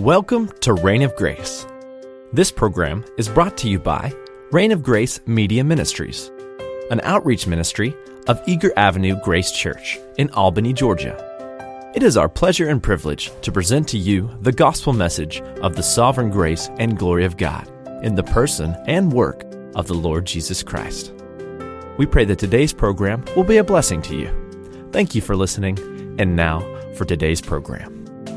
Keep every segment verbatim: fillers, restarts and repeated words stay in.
Welcome to Reign of Grace. This program is brought to you by Reign of Grace Media Ministries, an outreach ministry of Eager Avenue Grace Church in Albany, Georgia. It is our pleasure and privilege to present to you the gospel message of the sovereign grace and glory of God in the person and work of the Lord Jesus Christ. We pray that today's program will be a blessing to you. Thank you for listening, and now for today's program.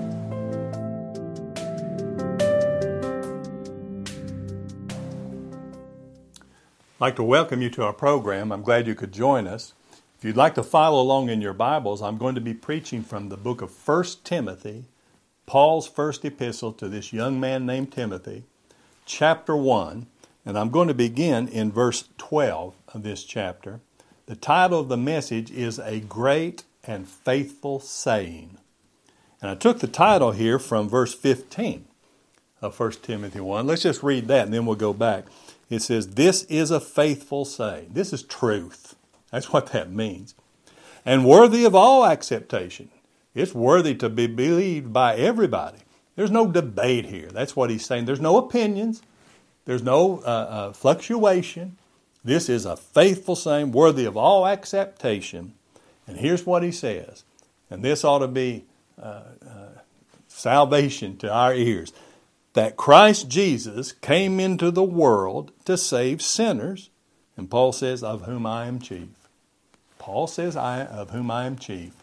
I'd like to welcome you to our program. I'm glad you could join us. If you'd like to follow along in your Bibles, I'm going to be preaching from the book of First Timothy, Paul's first epistle to this young man named Timothy, chapter one, and I'm going to begin in verse twelve of this chapter. The title of the message is A Great and Faithful Saying. And I took the title here from verse fifteen of First Timothy one. Let's just read that and then we'll go back. It says, "This is a faithful saying." This is truth. That's what that means. "And worthy of all acceptation." It's worthy to be believed by everybody. There's no debate here. That's what he's saying. There's no opinions. There's no uh, uh, fluctuation. This is a faithful saying, worthy of all acceptation. And here's what he says. And this ought to be uh, uh, salvation to our ears. That Christ Jesus came into the world to save sinners. And Paul says, of whom I am chief. Paul says, I of whom I am chief.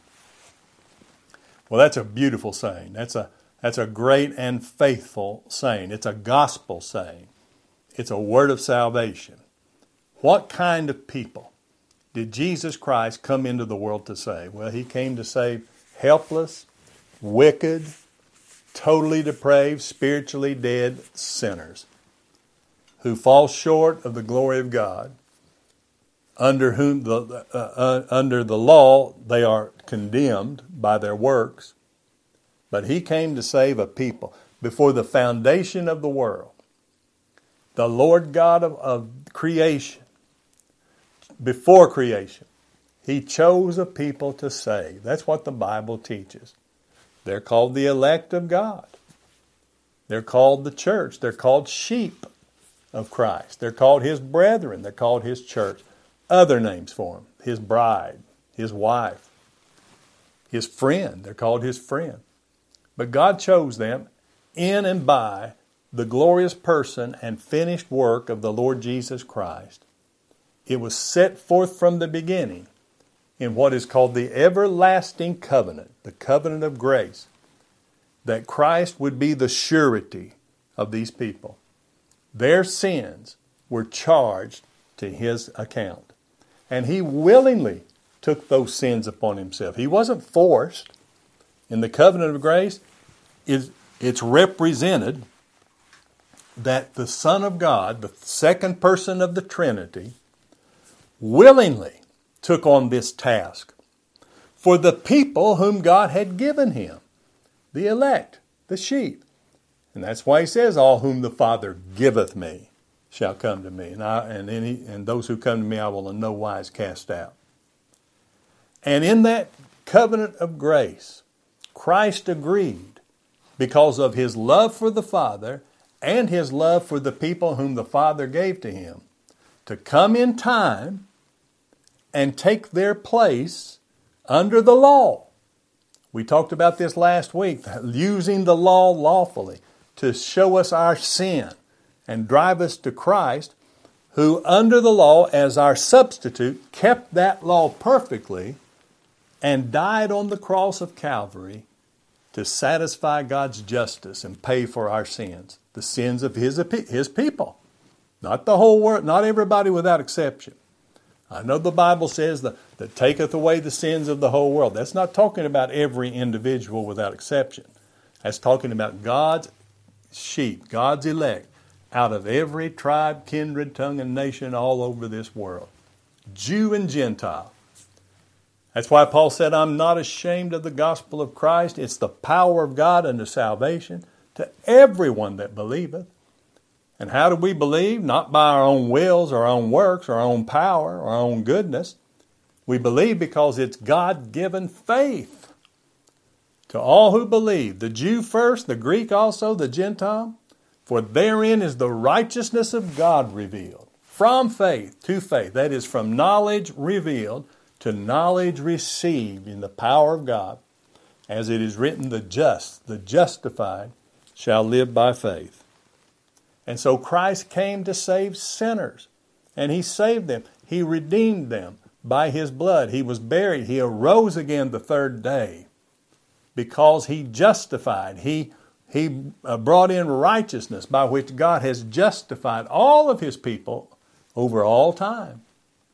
Well, that's a beautiful saying. That's a, that's a great and faithful saying. It's a gospel saying. It's a word of salvation. What kind of people did Jesus Christ come into the world to save? Well, he came to save helpless, wicked, totally depraved, spiritually dead sinners who fall short of the glory of God, under whom the uh, uh, under the law they are condemned by their works. But he came to save a people. Before the foundation of the world, the Lord God of, of creation, before creation, he chose a people to save. That's what the Bible teaches. They're called the elect of God. They're called the church. They're called sheep of Christ. They're called his brethren. They're called his church. Other names for him. His bride, his wife, his friend. They're called his friend. But God chose them in and by the glorious person and finished work of the Lord Jesus Christ. It was set forth from the beginning in what is called the everlasting covenant, the covenant of grace, that Christ would be the surety of these people. Their sins were charged to his account. And he willingly took those sins upon himself. He wasn't forced. In the covenant of grace, it's represented that the Son of God, the second person of the Trinity, willingly took on this task for the people whom God had given him, the elect, the sheep. And that's why he says, all whom the Father giveth me shall come to me, and, I, and, any, and those who come to me I will in no wise cast out. And in that covenant of grace, Christ agreed, because of his love for the Father and his love for the people whom the Father gave to him, to come in time and take their place under the law. We talked about this last week, using the law lawfully to show us our sin and drive us to Christ, who under the law as our substitute kept that law perfectly and died on the cross of Calvary to satisfy God's justice and pay for our sins, the sins of his, his people. Not the whole world, not everybody without exception. I know the Bible says that, that taketh away the sins of the whole world. That's not talking about every individual without exception. That's talking about God's sheep, God's elect, out of every tribe, kindred, tongue, and nation all over this world. Jew and Gentile. That's why Paul said, I'm not ashamed of the gospel of Christ. It's the power of God unto salvation to everyone that believeth. And how do we believe? Not by our own wills, our own works, our own power, our own goodness. We believe because it's God-given faith to all who believe, the Jew first, the Greek also, the Gentile. For therein is the righteousness of God revealed, from faith to faith. That is, from knowledge revealed to knowledge received in the power of God. As it is written, the just, the justified, shall live by faith. And so Christ came to save sinners, and He saved them. He redeemed them by His blood. He was buried. He arose again the third day because He justified. He, he brought in righteousness by which God has justified all of His people over all time.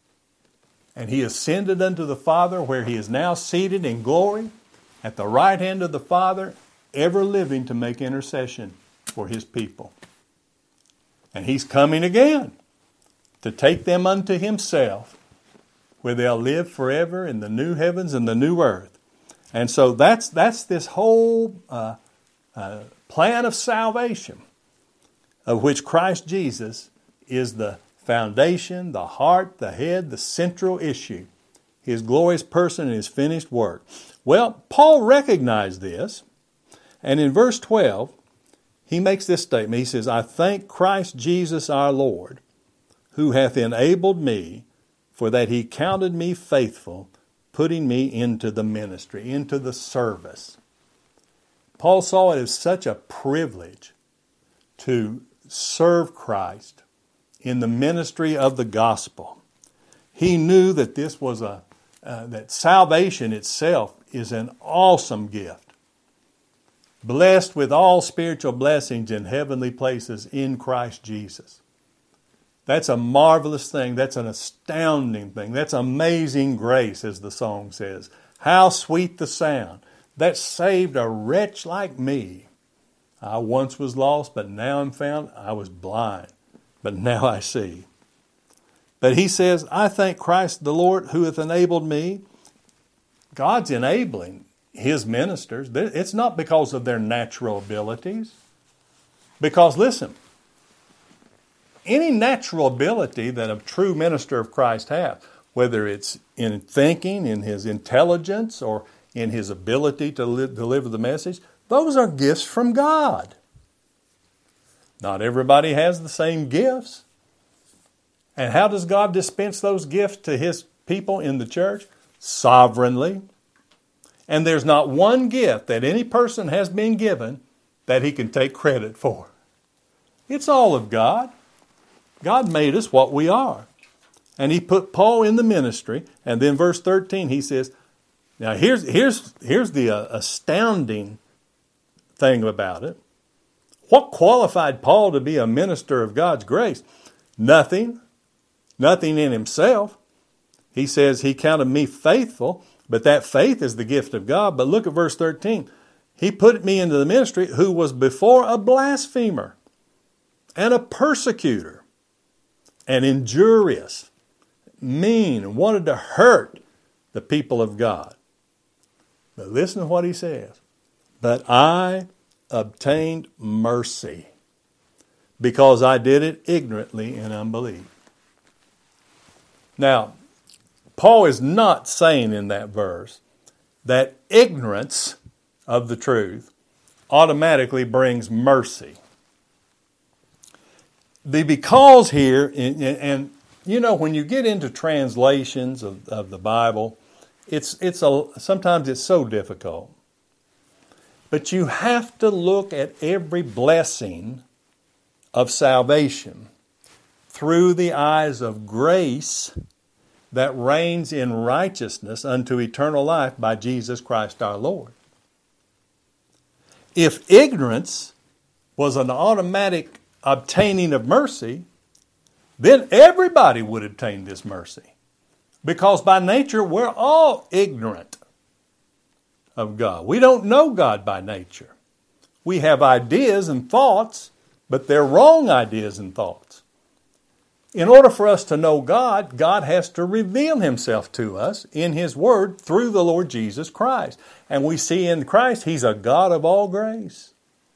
And He ascended unto the Father, where He is now seated in glory at the right hand of the Father, ever living to make intercession for His people. And He's coming again to take them unto Himself, where they'll live forever in the new heavens and the new earth. And so that's that's this whole uh, uh, plan of salvation, of which Christ Jesus is the foundation, the heart, the head, the central issue. His glorious person and His finished work. Well, Paul recognized this, and in verse twelve, he makes this statement. He says, I thank Christ Jesus our Lord, who hath enabled me, for that He counted me faithful, putting me into the ministry, into the service. Paul saw it as such a privilege to serve Christ in the ministry of the gospel. He knew that this was a uh, that salvation itself is an awesome gift. Blessed with all spiritual blessings in heavenly places in Christ Jesus. That's a marvelous thing. That's an astounding thing. That's amazing grace, as the song says. How sweet the sound that saved a wretch like me. I once was lost, but now I'm found. I was blind, but now I see. But he says, I thank Christ the Lord who hath enabled me. God's enabling His ministers. It's not because of their natural abilities. Because listen, any natural ability that a true minister of Christ has, whether it's in thinking, in his intelligence, or in his ability to li- deliver the message, those are gifts from God. Not everybody has the same gifts. And how does God dispense those gifts to His people in the church? Sovereignly. And there's not one gift that any person has been given that he can take credit for. It's all of God. God made us what we are. And He put Paul in the ministry. And then verse thirteen, he says, now here's, here's, here's the uh, astounding thing about it. What qualified Paul to be a minister of God's grace? Nothing. Nothing in himself. He says, He counted me faithful, but that faith is the gift of God. But look at verse thirteen. He put me into the ministry who was before a blasphemer and a persecutor and injurious, mean, and wanted to hurt the people of God. But listen to what he says. But I obtained mercy because I did it ignorantly in unbelief. Now, Paul is not saying in that verse that ignorance of the truth automatically brings mercy. The because here, and, and you know, when you get into translations of, of the Bible, it's it's a sometimes it's so difficult. But you have to look at every blessing of salvation through the eyes of grace that reigns in righteousness unto eternal life by Jesus Christ our Lord. If ignorance was an automatic obtaining of mercy, then everybody would obtain this mercy. Because by nature, we're all ignorant of God. We don't know God by nature. We have ideas and thoughts, but they're wrong ideas and thoughts. In order for us to know God, God has to reveal Himself to us in His Word through the Lord Jesus Christ. And we see in Christ, He's a God of all grace.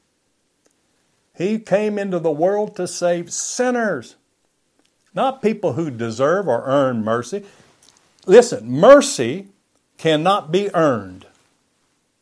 He came into the world to save sinners, not people who deserve or earn mercy. Listen, mercy cannot be earned.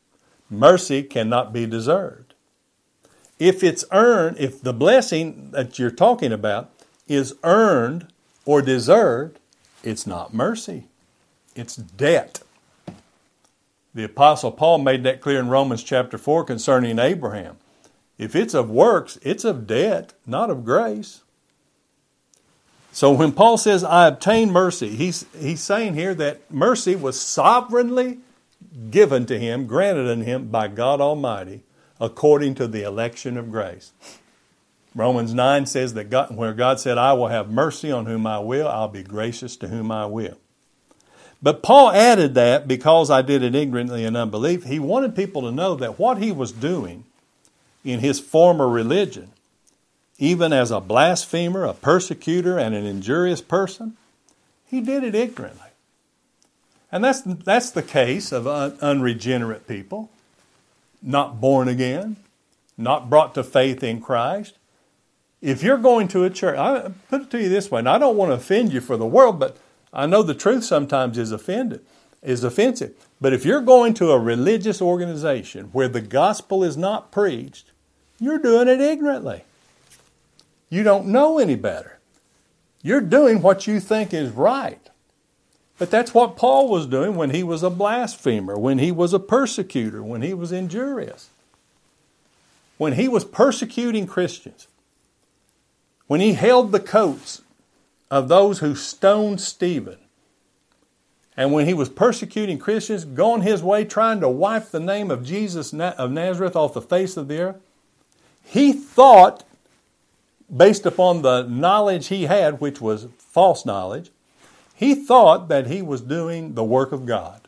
Mercy cannot be deserved. If it's earned, if the blessing that you're talking about is earned or deserved, it's not mercy. It's debt. The Apostle Paul made that clear in Romans chapter four concerning Abraham. If it's of works, it's of debt, not of grace. So when Paul says, I obtain mercy, he's, he's saying here that mercy was sovereignly given to him, granted unto him by God Almighty, according to the election of grace. Romans nine says that God, where God said, I will have mercy on whom I will, I'll be gracious to whom I will. But Paul added that because I did it ignorantly in unbelief, he wanted people to know that what he was doing in his former religion, even as a blasphemer, a persecutor, and an injurious person, he did it ignorantly. And that's, that's the case of un- unregenerate people, not born again, not brought to faith in Christ. If you're going to a church, I put it to you this way, and I don't want to offend you for the world, but I know the truth sometimes is offended, is offensive. But if you're going to a religious organization where the gospel is not preached, you're doing it ignorantly. You don't know any better. You're doing what you think is right. But that's what Paul was doing when he was a blasphemer, when he was a persecutor, when he was injurious. When he was persecuting Christians. When he held the coats of those who stoned Stephen. And when he was persecuting Christians, going his way trying to wipe the name of Jesus of Nazareth off the face of the earth, he thought, based upon the knowledge he had, which was false knowledge, he thought that he was doing the work of God.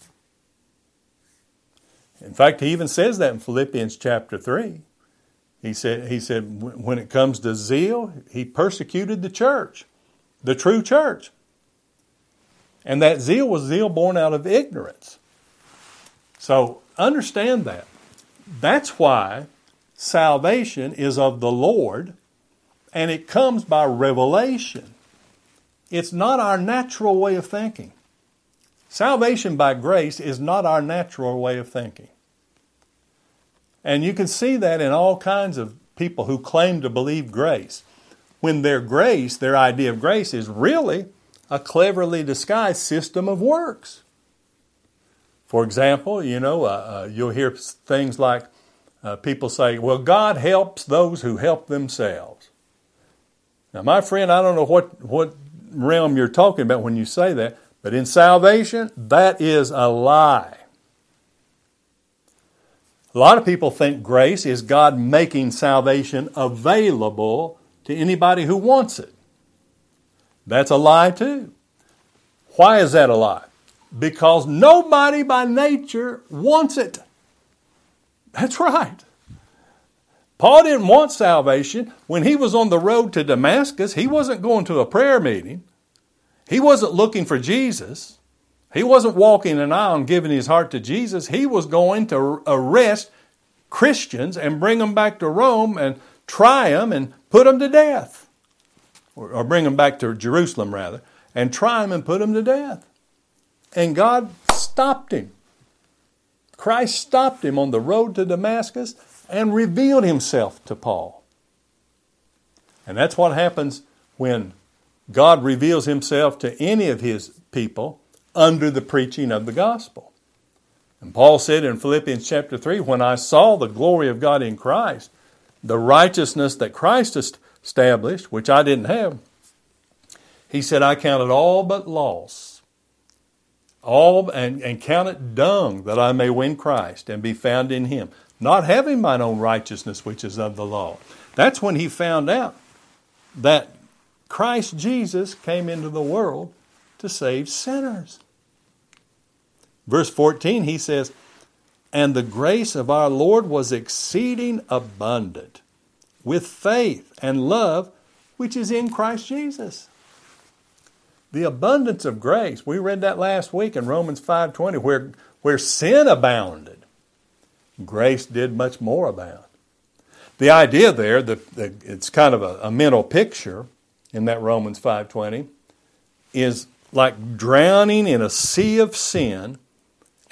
In fact, he even says that in Philippians chapter three. He said, he said, when it comes to zeal, he persecuted the church, the true church. And that zeal was zeal born out of ignorance. So understand that. That's why salvation is of the Lord, and it comes by revelation. It's not our natural way of thinking. Salvation by grace is not our natural way of thinking. And you can see that in all kinds of people who claim to believe grace. When their grace, their idea of grace, is really a cleverly disguised system of works. For example, you know, uh, uh, you'll hear things like uh, people say, well, God helps those who help themselves. Now, my friend, I don't know what, what realm you're talking about when you say that, but in salvation, that is a lie. A lot of people think grace is God making salvation available to anybody who wants it. That's a lie too. Why is that a lie? Because nobody by nature wants it. That's right. Paul didn't want salvation. When he was on the road to Damascus, he wasn't going to a prayer meeting. He wasn't looking for Jesus. He wasn't walking an aisle and giving his heart to Jesus. He was going to arrest Christians and bring them back to Rome and try them and put them to death. Or, or bring them back to Jerusalem, rather, and try them and put them to death. And God stopped him. Christ stopped him on the road to Damascus and revealed himself to Paul. And that's what happens when God reveals himself to any of his people under the preaching of the gospel. And Paul said in Philippians chapter three, when I saw the glory of God in Christ, the righteousness that Christ established, which I didn't have, he said, I counted all but loss, all and, and count it dung that I may win Christ and be found in him, not having mine own righteousness, which is of the law. That's when he found out that Christ Jesus came into the world to save sinners. Verse fourteen, he says, and the grace of our Lord was exceeding abundant with faith and love, which is in Christ Jesus. The abundance of grace, we read that last week in Romans five twenty, where, where sin abounded, grace did much more abound. The idea there, the, the, it's kind of a, a mental picture in that Romans five twenty, is like drowning in a sea of sin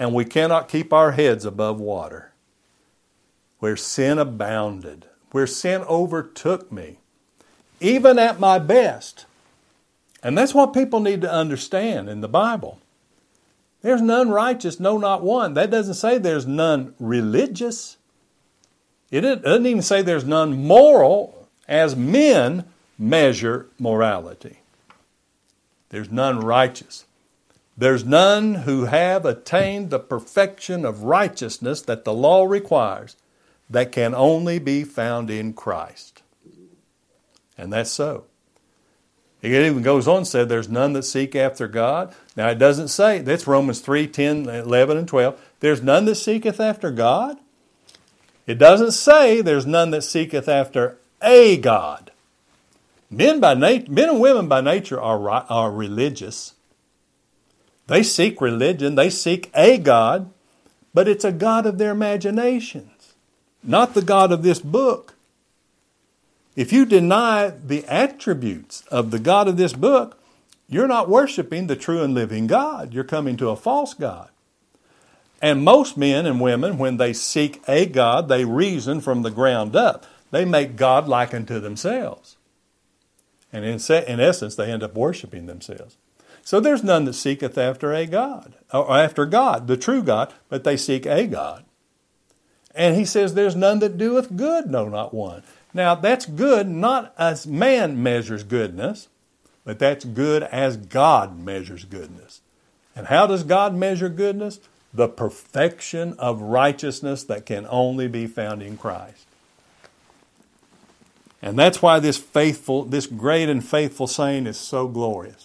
and we cannot keep our heads above water. Where sin abounded, where sin overtook me, even at my best. And that's what people need to understand in the Bible. There's none righteous, no, not one. That doesn't say there's none religious. It doesn't even say there's none moral as men measure morality. There's none righteous. There's none who have attained the perfection of righteousness that the law requires, that can only be found in Christ. And that's so. It even goes on and said there's none that seek after God. Now it doesn't say, that's Romans three, ten, eleven, and twelve. There's none that seeketh after God. It doesn't say there's none that seeketh after a God. Men by nat- men and women by nature are, are religious. They seek religion. They seek a God, but it's a God of their imaginations, not the God of this book. If you deny the attributes of the God of this book, you're not worshiping the true and living God. You're coming to a false God. And most men and women, when they seek a God, they reason from the ground up. They make God like unto themselves. And in, in essence, they end up worshiping themselves. So there's none that seeketh after a God, or after God, the true God, but they seek a God. And he says there's none that doeth good, no, not one. Now that's good not as man measures goodness, but that's good as God measures goodness. And how does God measure goodness? The perfection of righteousness that can only be found in Christ. And that's why this faithful, this great and faithful saying is so glorious.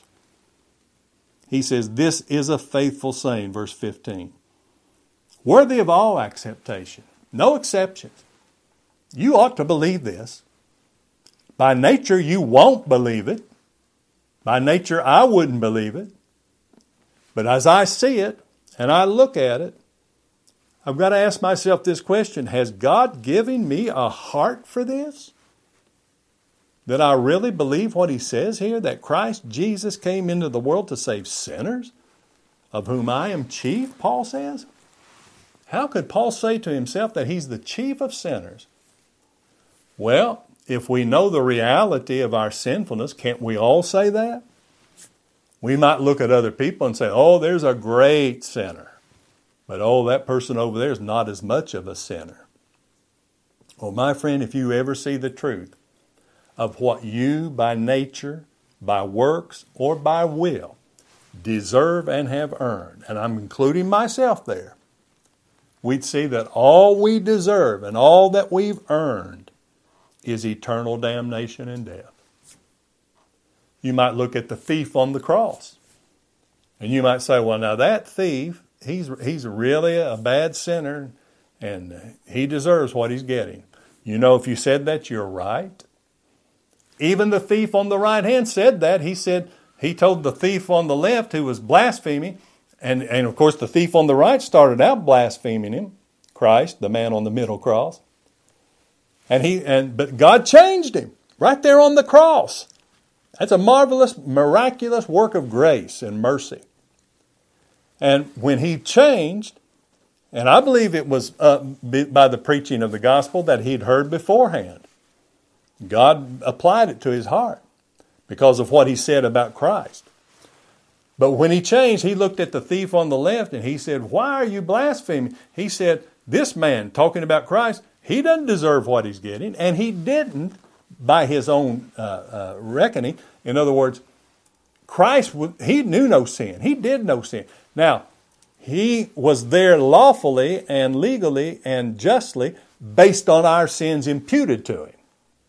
He says, this is a faithful saying, verse fifteen. Worthy of all acceptation. No exceptions. You ought to believe this. By nature, you won't believe it. By nature, I wouldn't believe it. But as I see it, and I look at it, I've got to ask myself this question. Has God given me a heart for this? That I really believe what he says here, that Christ Jesus came into the world to save sinners, of whom I am chief, Paul says? How could Paul say to himself that he's the chief of sinners? Well, if we know the reality of our sinfulness, can't we all say that? We might look at other people and say, oh, there's a great sinner. But oh, that person over there is not as much of a sinner. Well, my friend, if you ever see the truth of what you by nature, by works, or by will deserve and have earned, and I'm including myself there, we'd see that all we deserve and all that we've earned is eternal damnation and death. You might look at the thief on the cross, and you might say, well, now that thief, he's, he's really a bad sinner, and he deserves what he's getting. You know, if you said that, you're right. Even the thief on the right hand said that. He said, he told the thief on the left who was blaspheming, and, and of course the thief on the right started out blaspheming him, Christ, the man on the middle cross. And he and but God changed him right there on the cross. That's a marvelous, miraculous work of grace and mercy. And when he changed, and I believe it was uh, by the preaching of the gospel that he'd heard beforehand, God applied it to his heart because of what he said about Christ. But when he changed, he looked at the thief on the left and he said, why are you blaspheming? He said, this man, talking about Christ, he doesn't deserve what he's getting, and he didn't by his own uh, uh, reckoning. In other words, Christ, he knew no sin. He did no sin. Now, he was there lawfully and legally and justly based on our sins imputed to him.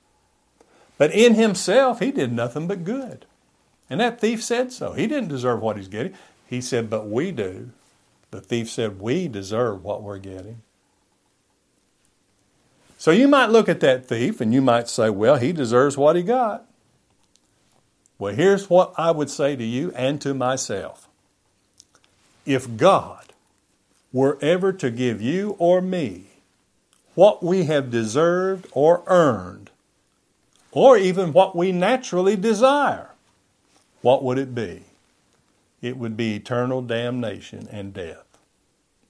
But in himself, he did nothing but good. And that thief said so. He didn't deserve what he's getting. He said, but we do. The thief said, we deserve what we're getting. So you might look at that thief and you might say, well, he deserves what he got. Well, here's what I would say to you and to myself. If God were ever to give you or me what we have deserved or earned, or even what we naturally desire, what would it be? It would be eternal damnation and death.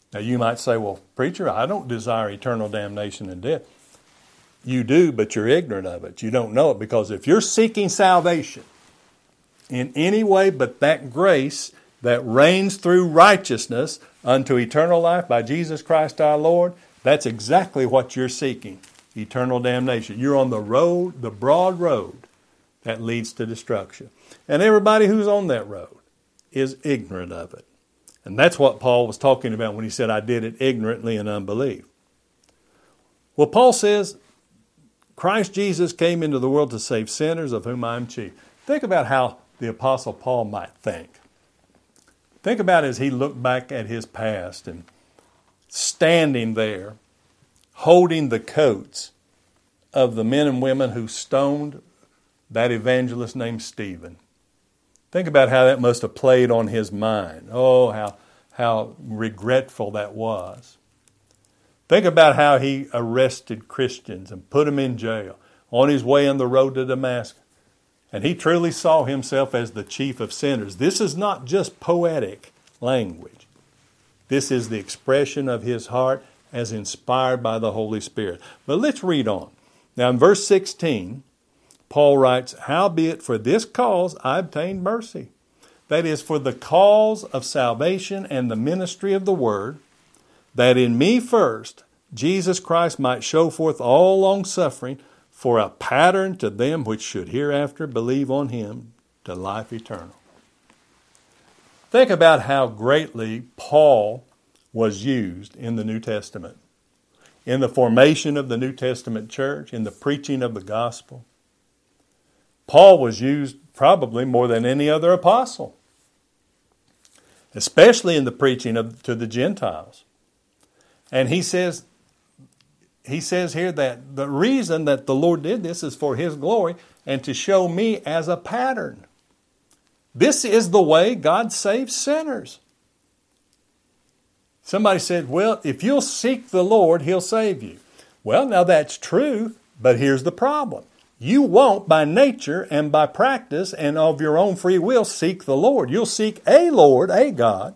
Now you might say, well, preacher, I don't desire eternal damnation and death. You do, but you're ignorant of it. You don't know it, because if you're seeking salvation in any way but that grace that reigns through righteousness unto eternal life by Jesus Christ our Lord, that's exactly what you're seeking, eternal damnation. You're on the road, the broad road that leads to destruction. And everybody who's on that road is ignorant of it. And that's what Paul was talking about when he said, I did it ignorantly in unbelief. Well, Paul says, Christ Jesus came into the world to save sinners, of whom I am chief. Think about how the Apostle Paul might think. Think about as he looked back at his past and standing there, holding the coats of the men and women who stoned that evangelist named Stephen. Think about how that must have played on his mind. Oh, how, how regretful that was. Think about how he arrested Christians and put them in jail on his way on the road to Damascus. And he truly saw himself as the chief of sinners. This is not just poetic language. This is the expression of his heart as inspired by the Holy Spirit. But let's read on. Now in verse sixteen, Paul writes, howbeit for this cause I obtained mercy. That is, for the cause of salvation and the ministry of the word, that in me first Jesus Christ might show forth all longsuffering for a pattern to them which should hereafter believe on him to life eternal. Think about how greatly Paul was used in the New Testament, in the formation of the New Testament church, in the preaching of the gospel. Paul was used probably more than any other apostle, especially in the preaching of, to the Gentiles. And he says, he says here that the reason that the Lord did this is for his glory and to show me as a pattern. This is the way God saves sinners. Somebody said, well, if you'll seek the Lord, he'll save you. Well, now that's true, but here's the problem. You won't by nature and by practice and of your own free will seek the Lord. You'll seek a Lord, a God.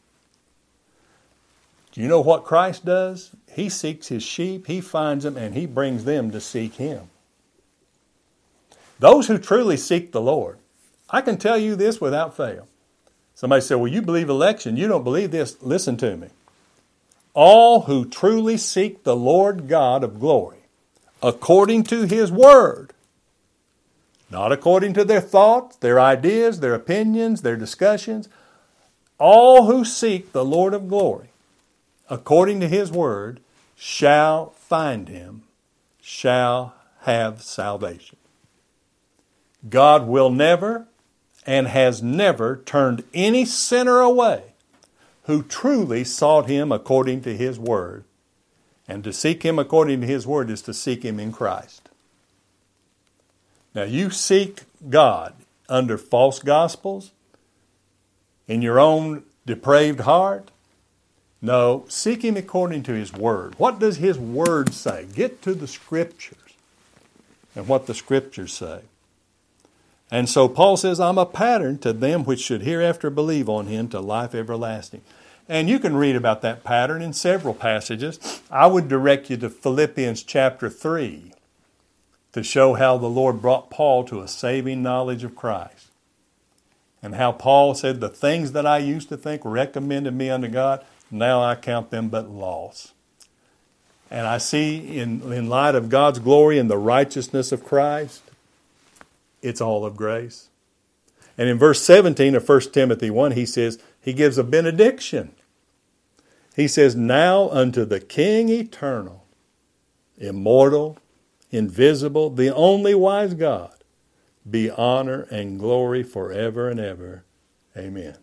Do you know what Christ does? He seeks his sheep, he finds them, and he brings them to seek him. Those who truly seek the Lord, I can tell you this without fail. Somebody said, well, you believe election. You don't believe this. Listen to me. All who truly seek the Lord God of glory, according to his word, not according to their thoughts, their ideas, their opinions, their discussions. All who seek the Lord of glory, according to his word, shall find him, shall have salvation. God will never and has never turned any sinner away who truly sought him according to his word. And to seek him according to his word is to seek him in Christ. Now you seek God under false gospels, in your own depraved heart. No, seek him according to his word. What does his word say? Get to the scriptures and what the scriptures say. And so Paul says, I'm a pattern to them which should hereafter believe on him to life everlasting. And you can read about that pattern in several passages. I would direct you to Philippians chapter three to show how the Lord brought Paul to a saving knowledge of Christ. And how Paul said, the things that I used to think recommended me unto God, now I count them but loss. And I see in, in light of God's glory and the righteousness of Christ, it's all of grace. And in verse seventeen of First Timothy one, he says, he gives a benediction. He says, now unto the King eternal, immortal, invisible, the only wise God, be honor and glory forever and ever. Amen.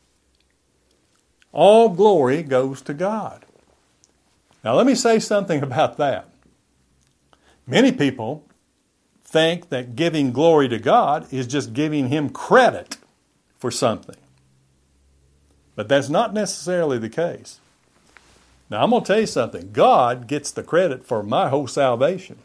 All glory goes to God. Now let me say something about that. Many people think that giving glory to God is just giving him credit for something. But that's not necessarily the case. Now I'm going to tell you something. God gets the credit for my whole salvation.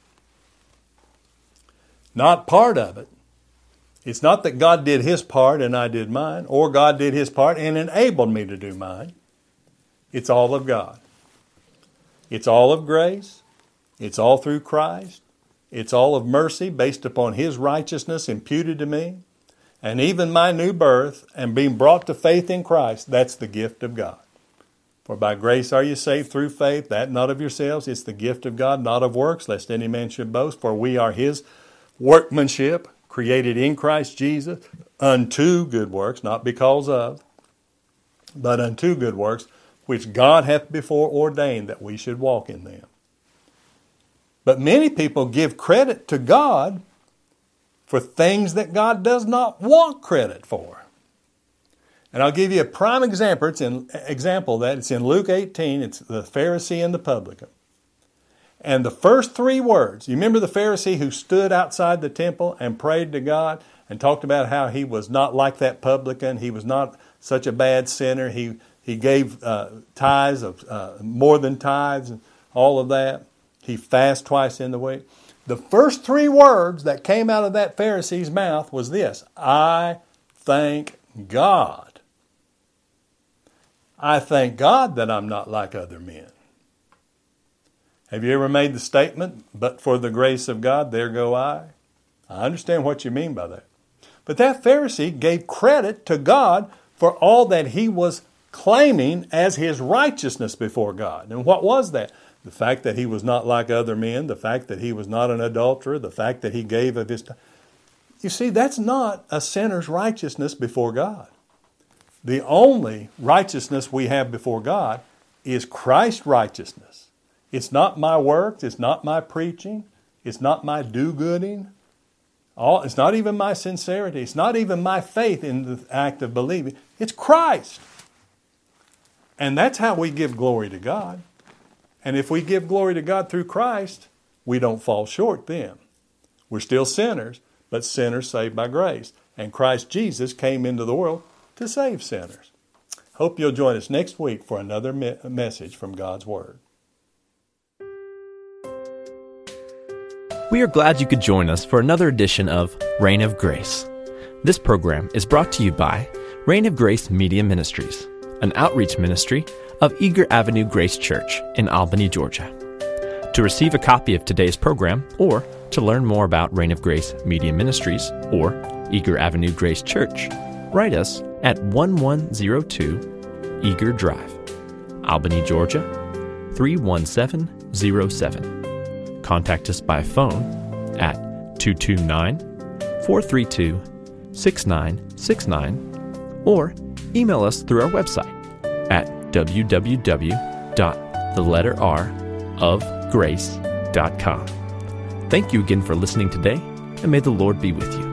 Not part of it. It's not that God did his part and I did mine, or God did his part and enabled me to do mine. It's all of God. It's all of grace. It's all through Christ. It's all of mercy based upon His righteousness imputed to me. And even my new birth and being brought to faith in Christ, that's the gift of God. For by grace are you saved through faith, that not of yourselves. It's the gift of God, not of works, lest any man should boast. For we are His workmanship, created in Christ Jesus, unto good works, not because of, but unto good works, which God hath before ordained that we should walk in them. But many people give credit to God for things that God does not want credit for. And I'll give you a prime example. It's in example of that. It's in Luke eighteen. It's the Pharisee and the publican. And the first three words, you remember the Pharisee who stood outside the temple and prayed to God and talked about how he was not like that publican. He was not such a bad sinner. He he gave uh, tithes of uh, more than tithes and all of that. He fasted twice in the week. The first three words that came out of that Pharisee's mouth was this: I thank God. I thank God that I'm not like other men. Have you ever made the statement, but for the grace of God, there go I? I understand what you mean by that. But that Pharisee gave credit to God for all that he was claiming as his righteousness before God. And what was that? The fact that he was not like other men, the fact that he was not an adulterer, the fact that he gave of his time. You see, that's not a sinner's righteousness before God. The only righteousness we have before God is Christ's righteousness. It's not my works. It's not my preaching. It's not my do-gooding. All, it's not even my sincerity. It's not even my faith in the act of believing. It's Christ. And that's how we give glory to God. And if we give glory to God through Christ, we don't fall short then. We're still sinners, but sinners saved by grace. And Christ Jesus came into the world to save sinners. Hope you'll join us next week for another me- message from God's Word. We are glad you could join us for another edition of Reign of Grace. This program is brought to you by Reign of Grace Media Ministries, an outreach ministry of Eager Avenue Grace Church in Albany, Georgia. To receive a copy of today's program or to learn more about Reign of Grace Media Ministries or Eager Avenue Grace Church, write us at eleven oh two Eager Drive, Albany, Georgia, three one seven oh seven. Contact us by phone at two two nine, four three two, six nine six nine or email us through our website at w w w dot the letter r of grace dot com. Thank you again for listening today, and may the Lord be with you.